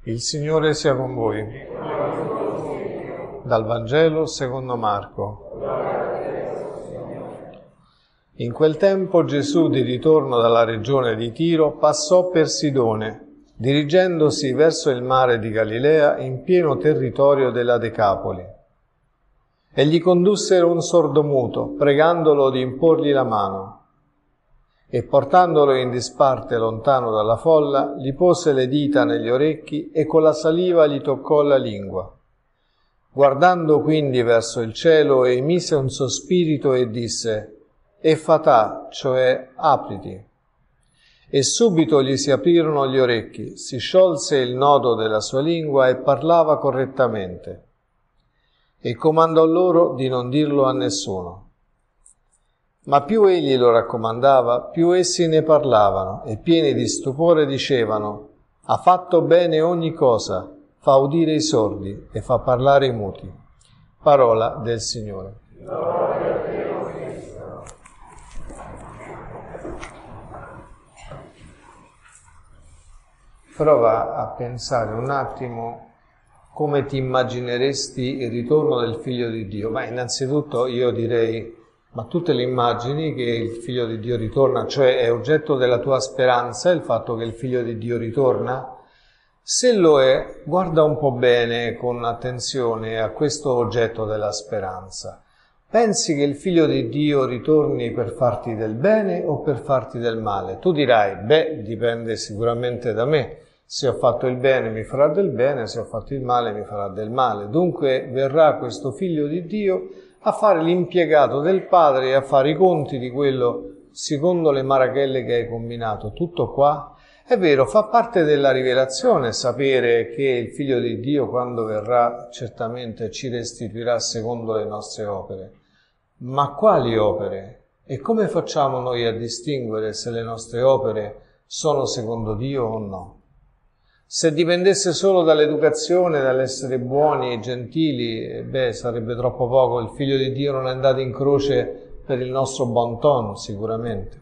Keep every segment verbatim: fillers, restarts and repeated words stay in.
Il Signore sia con voi. Dal Vangelo secondo Marco. In quel tempo Gesù, di ritorno dalla regione di Tiro, passò per Sidone, dirigendosi verso il mare di Galilea in pieno territorio della Decapoli. E gli condussero un sordomuto, pregandolo di imporgli la mano. E portandolo in disparte lontano dalla folla, gli pose le dita negli orecchi e con la saliva gli toccò la lingua. Guardando quindi verso il cielo, emise un sospirito e disse: Effatà, cioè apriti. E subito gli si aprirono gli orecchi, si sciolse il nodo della sua lingua e parlava correttamente. E comandò loro di non dirlo a nessuno. Ma più egli lo raccomandava, più essi ne parlavano, e pieni di stupore dicevano: ha fatto bene ogni cosa, fa udire i sordi e fa parlare i muti. Parola del Signore. Prova a pensare un attimo come ti immagineresti il ritorno del Figlio di Dio. Ma innanzitutto io direi: ma tutte le immagini che il Figlio di Dio ritorna, cioè è oggetto della tua speranza il fatto che il Figlio di Dio ritorna? Se lo è, guarda un po' bene, con attenzione, a questo oggetto della speranza. Pensi che il Figlio di Dio ritorni per farti del bene o per farti del male? Tu dirai: beh, dipende sicuramente da me. Se ho fatto il bene mi farà del bene, se ho fatto il male mi farà del male. Dunque verrà questo Figlio di Dio a fare l'impiegato del Padre e a fare i conti di quello secondo le marachelle che hai combinato. Tutto qua? È vero, fa parte della rivelazione sapere che il Figlio di Dio, quando verrà, certamente ci restituirà secondo le nostre opere. Ma quali opere? E come facciamo noi a distinguere se le nostre opere sono secondo Dio o no? Se dipendesse solo dall'educazione, dall'essere buoni e gentili, beh, sarebbe troppo poco. Il Figlio di Dio non è andato in croce per il nostro bon ton, sicuramente.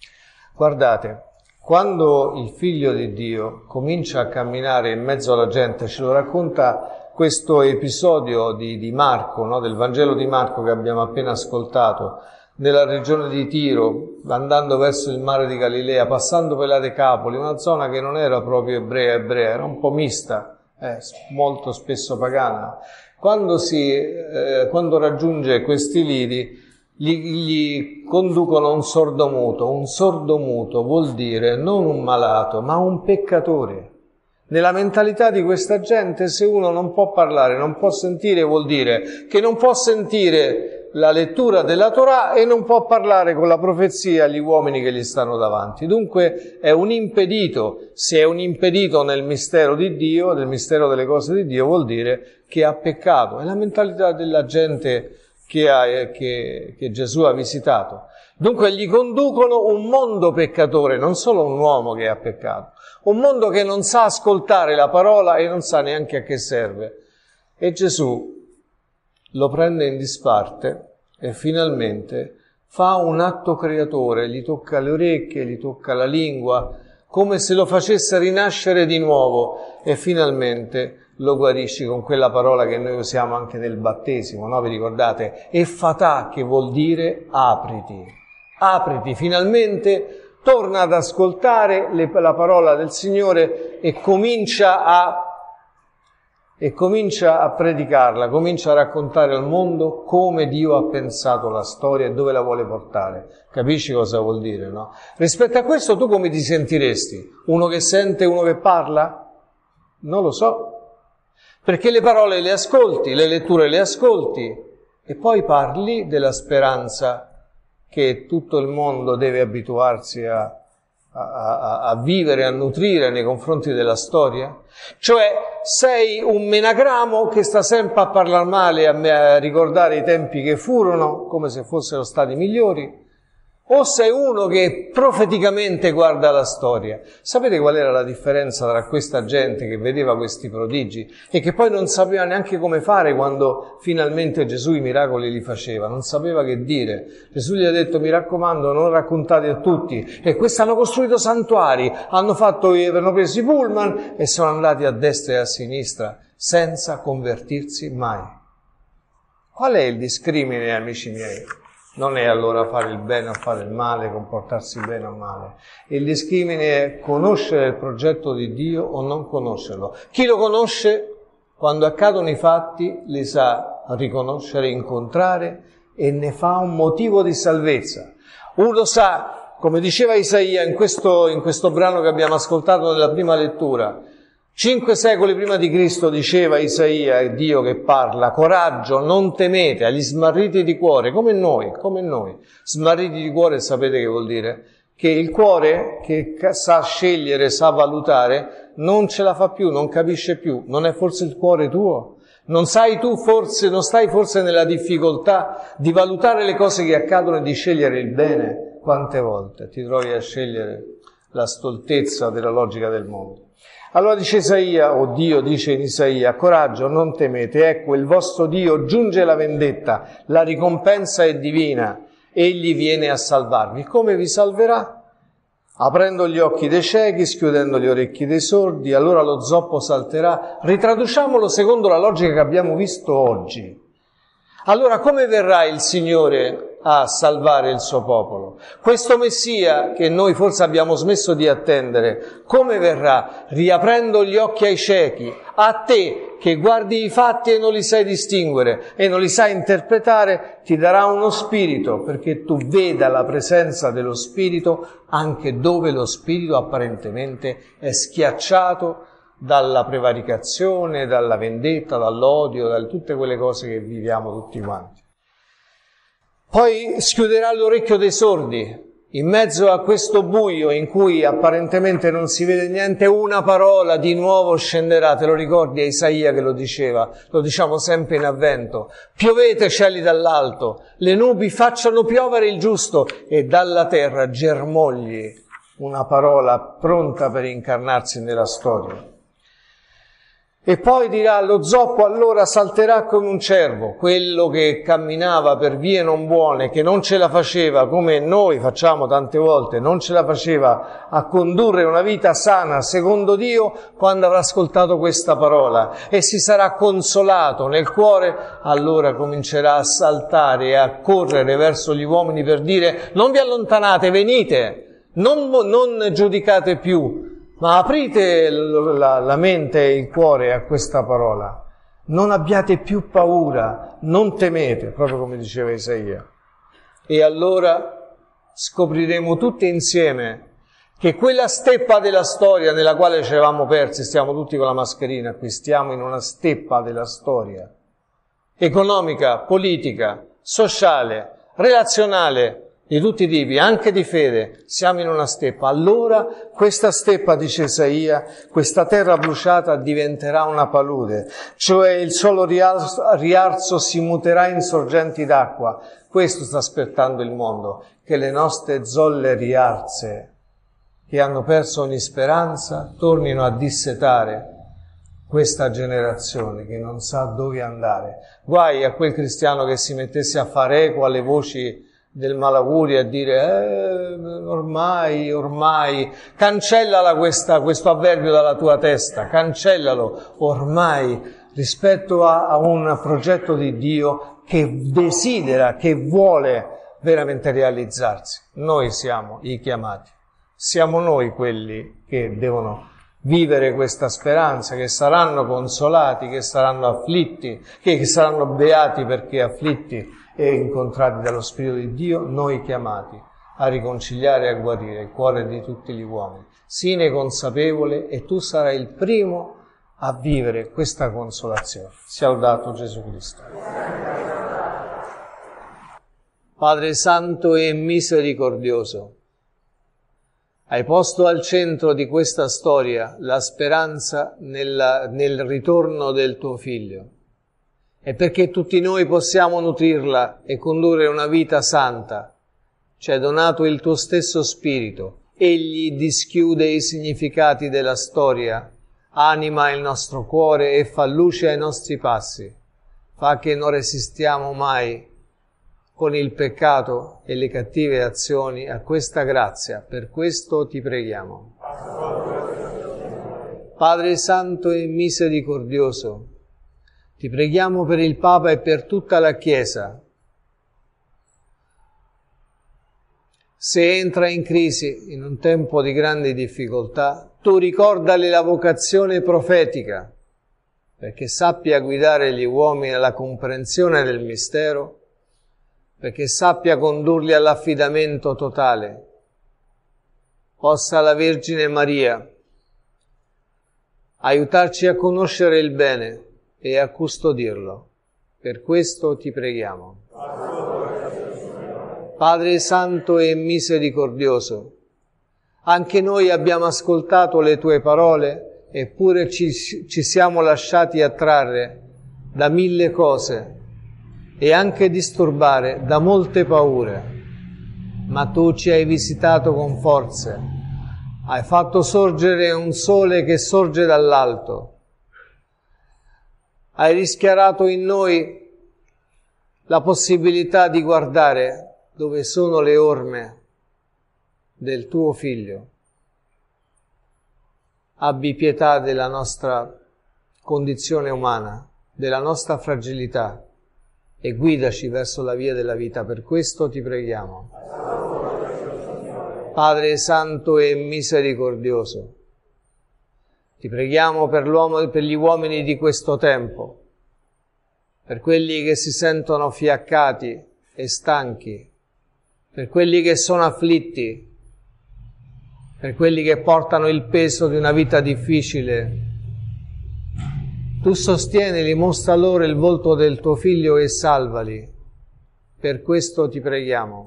Guardate, quando il Figlio di Dio comincia a camminare in mezzo alla gente, ce lo racconta questo episodio di, di Marco, no? Del Vangelo di Marco che abbiamo appena ascoltato, nella regione di Tiro, andando verso il mare di Galilea, passando per la Decapoli, una zona che non era proprio ebrea ebrea, era un po' mista, eh, molto spesso pagana. Quando, si, eh, quando raggiunge questi lidi, gli, gli conducono un sordomuto. Un sordomuto vuol dire non un malato, ma un peccatore. Nella mentalità di questa gente, se uno non può parlare, non può sentire, vuol dire che non può sentire la lettura della Torah e non può parlare con la profezia agli uomini che gli stanno davanti. Dunque è un impedito. Se è un impedito nel mistero di Dio, nel mistero delle cose di Dio, vuol dire che ha peccato. È la mentalità della gente che, ha, che, che Gesù ha visitato. Dunque gli conducono un mondo peccatore, non solo un uomo che ha peccato, un mondo che non sa ascoltare la parola e non sa neanche a che serve. E Gesù lo prende in disparte e finalmente fa un atto creatore, gli tocca le orecchie, gli tocca la lingua, come se lo facesse rinascere di nuovo, e finalmente lo guarisce con quella parola che noi usiamo anche nel battesimo, no? Vi ricordate? Effatà, che vuol dire apriti. Apriti, finalmente torna ad ascoltare le, la parola del Signore e comincia a E comincia a predicarla, comincia a raccontare al mondo come Dio ha pensato la storia e dove la vuole portare. Capisci cosa vuol dire, no? Rispetto a questo tu come ti sentiresti? Uno che sente, uno che parla? Non lo so. Perché le parole le ascolti, le letture le ascolti e poi parli della speranza che tutto il mondo deve abituarsi a A, a, a vivere, a nutrire nei confronti della storia? Cioè sei un menagramo che sta sempre a parlare male, a, a ricordare i tempi che furono come se fossero stati migliori, o sei uno che profeticamente guarda la storia. Sapete qual era la differenza tra questa gente che vedeva questi prodigi e che poi non sapeva neanche come fare quando finalmente Gesù i miracoli li faceva? Non sapeva che dire. Gesù gli ha detto: mi raccomando, non raccontate a tutti. E questi hanno costruito santuari, hanno fatto, hanno preso i pullman e sono andati a destra e a sinistra senza convertirsi mai. Qual è il discrimine, amici miei? Non è allora fare il bene o fare il male, comportarsi bene o male. Il discrimine è conoscere il progetto di Dio o non conoscerlo. Chi lo conosce, quando accadono i fatti, li sa riconoscere, incontrare e ne fa un motivo di salvezza. Uno sa, come diceva Isaia in questo, in questo brano che abbiamo ascoltato nella prima lettura, Cinque secoli prima di Cristo diceva Isaia, è Dio che parla: coraggio, non temete, agli smarriti di cuore, come noi, come noi. Smarriti di cuore, sapete che vuol dire? Che il cuore che sa scegliere, sa valutare, non ce la fa più, non capisce più. Non è forse il cuore tuo? Non sai tu forse, non stai forse nella difficoltà di valutare le cose che accadono e di scegliere il bene? Quante volte ti trovi a scegliere la stoltezza della logica del mondo? Allora dice Isaia, o Dio dice in Isaia: coraggio, non temete, ecco il vostro Dio giunge la vendetta, la ricompensa è divina, egli viene a salvarvi. Come vi salverà? Aprendo gli occhi dei ciechi, schiudendo gli orecchi dei sordi, allora lo zoppo salterà. Ritraduciamolo secondo la logica che abbiamo visto oggi. Allora come verrà il Signore a salvare il suo popolo? Questo Messia che noi forse abbiamo smesso di attendere, come verrà? Riaprendo gli occhi ai ciechi, a te che guardi i fatti e non li sai distinguere e non li sai interpretare, ti darà uno spirito perché tu veda la presenza dello spirito anche dove lo spirito apparentemente è schiacciato dalla prevaricazione, dalla vendetta, dall'odio, da tutte quelle cose che viviamo tutti quanti. Poi schiuderà l'orecchio dei sordi, in mezzo a questo buio in cui apparentemente non si vede niente, una parola di nuovo scenderà. Te lo ricordi a Isaia che lo diceva? Lo diciamo sempre in avvento. Piovete cieli dall'alto, le nubi facciano piovere il giusto e dalla terra germogli una parola pronta per incarnarsi nella storia. E poi dirà: lo zoppo allora salterà come un cervo, quello che camminava per vie non buone, che non ce la faceva, come noi facciamo tante volte, non ce la faceva a condurre una vita sana secondo Dio, quando avrà ascoltato questa parola e si sarà consolato nel cuore, allora comincerà a saltare e a correre verso gli uomini per dire: non vi allontanate, venite, non, non giudicate più, ma aprite la, la mente e il cuore a questa parola. Non abbiate più paura, non temete, proprio come diceva Isaia. E allora scopriremo tutti insieme che quella steppa della storia nella quale ci eravamo persi, stiamo tutti con la mascherina, qui stiamo in una steppa della storia, economica, politica, sociale, relazionale, di tutti i tipi, anche di fede, siamo in una steppa. Allora questa steppa, dice Isaia, questa terra bruciata diventerà una palude, cioè il solo rialzo, riarzo si muterà in sorgenti d'acqua. Questo sta aspettando il mondo, che le nostre zolle riarse, che hanno perso ogni speranza, tornino a dissetare questa generazione che non sa dove andare. Guai a quel cristiano che si mettesse a fare eco alle voci del malaugurio e a dire eh, ormai, ormai, cancellala questa, questo avverbio dalla tua testa, cancellalo, ormai, rispetto a, a un progetto di Dio che desidera, che vuole veramente realizzarsi. Noi siamo i chiamati, siamo noi quelli che devono vivere questa speranza, che saranno consolati, che saranno afflitti, che saranno beati perché afflitti e incontrati dallo Spirito di Dio, noi chiamati a riconciliare e a guarire il cuore di tutti gli uomini. Sii consapevole e tu sarai il primo a vivere questa consolazione. Sia lodato Gesù Cristo. Padre Santo e misericordioso, hai posto al centro di questa storia la speranza nella, nel ritorno del tuo Figlio. E perché tutti noi possiamo nutrirla e condurre una vita santa, ci hai donato il tuo stesso Spirito. Egli dischiude i significati della storia, anima il nostro cuore e fa luce ai nostri passi. Fa che non resistiamo mai con il peccato e le cattive azioni a questa grazia. Per questo ti preghiamo. Padre Santo e Misericordioso, ti preghiamo per il Papa e per tutta la Chiesa. Se entra in crisi in un tempo di grandi difficoltà, tu ricordali la vocazione profetica, perché sappia guidare gli uomini alla comprensione del mistero, perché sappia condurli all'affidamento totale. Possa la Vergine Maria aiutarci a conoscere il bene e a custodirlo. Per questo ti preghiamo. Padre Santo e Misericordioso, anche noi abbiamo ascoltato le tue parole, eppure ci, ci siamo lasciati attrarre da mille cose e anche disturbare da molte paure. Ma tu ci hai visitato con forze, hai fatto sorgere un sole che sorge dall'alto, hai rischiarato in noi la possibilità di guardare dove sono le orme del tuo Figlio. Abbi pietà della nostra condizione umana, della nostra fragilità e guidaci verso la via della vita. Per questo ti preghiamo. Padre Santo e Misericordioso, ti preghiamo per l'uomo, per gli uomini di questo tempo, per quelli che si sentono fiaccati e stanchi, per quelli che sono afflitti, per quelli che portano il peso di una vita difficile. Tu sostienili, mostra loro il volto del tuo Figlio e salvali. Per questo ti preghiamo.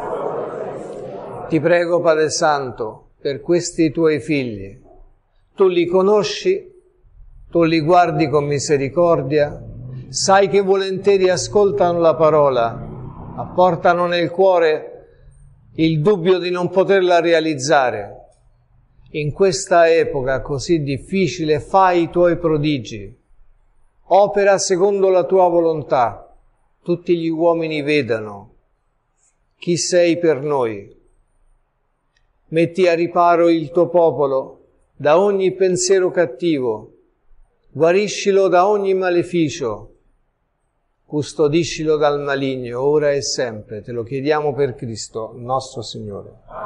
Ti prego, Padre Santo, per questi tuoi figli. Tu li conosci, tu li guardi con misericordia, sai che volentieri ascoltano la parola, ma portano nel cuore il dubbio di non poterla realizzare. In questa epoca così difficile fai i tuoi prodigi, opera secondo la tua volontà, tutti gli uomini vedano chi sei per noi. Metti a riparo il tuo popolo da ogni pensiero cattivo, guariscilo da ogni maleficio, custodiscilo dal maligno, ora e sempre. Te lo chiediamo per Cristo, nostro Signore.